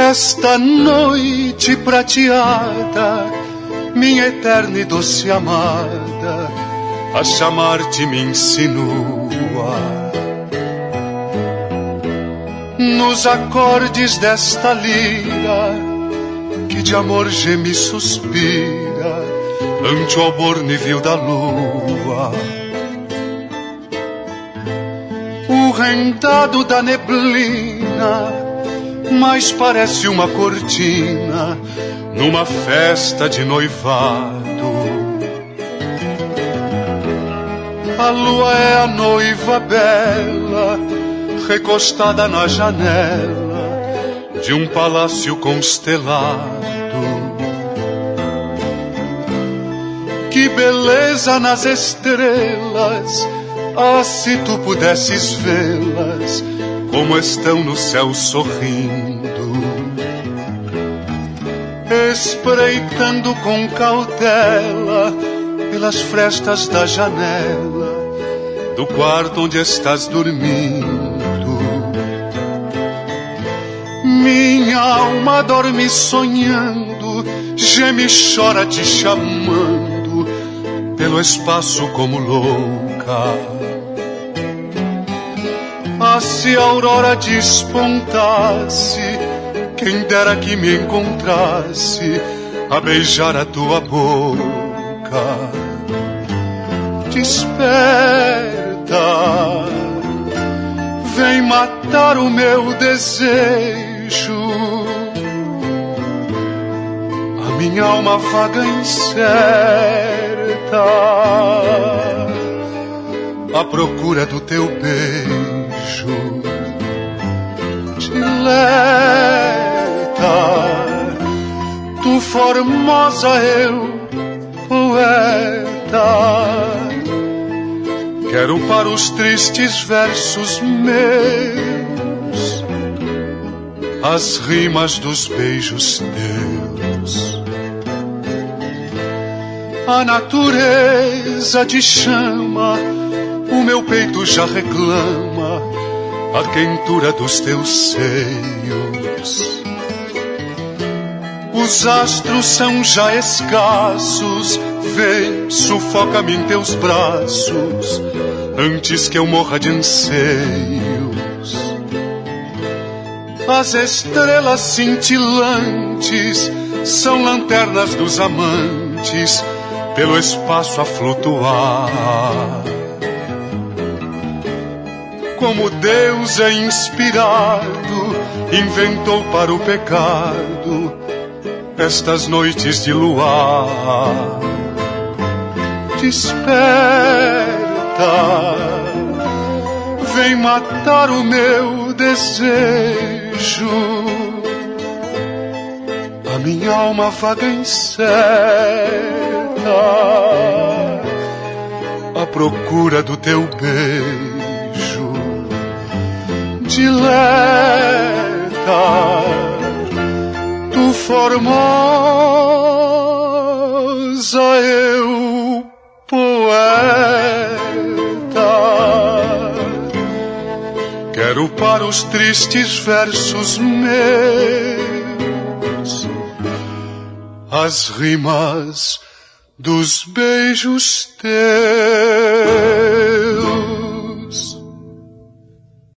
Esta noite prateada, minha eterna e doce amada, a chamar-te me insinua. Nos acordes desta lira, que de amor geme e suspira, ante o albor nível da lua. O rendado da neblina mais parece uma cortina numa festa de noivado. A lua é a noiva bela, recostada na janela de um palácio constelado. Que beleza nas estrelas! Ah, se tu pudesses vê-las, como estão no céu sorrindo, espreitando com cautela pelas frestas da janela do quarto onde estás dormindo. Minha alma dorme sonhando, geme e chora te chamando pelo espaço como louca. Ah, se a aurora despontasse, quem dera que me encontrasse a beijar a tua boca. Desperta, vem matar o meu desejo. A minha alma vaga incerta, à procura do teu beijo. Dileta, tu formosa, eu poeta, quero para os tristes versos meus as rimas dos beijos teus. A natureza te chama, o meu peito já reclama a quentura dos teus seios. Os astros são já escassos, vem, sufoca-me em teus braços, antes que eu morra de anseios. As estrelas cintilantes são lanternas dos amantes, pelo espaço a flutuar. Como Deus é inspirado, inventou para o pecado estas noites de luar. Desperta, vem matar o meu desejo. A minha alma vaga incerta, à procura do teu beijo. Dileta, tu formosa, eu poeta, quero para os tristes versos meus as rimas dos beijos teus.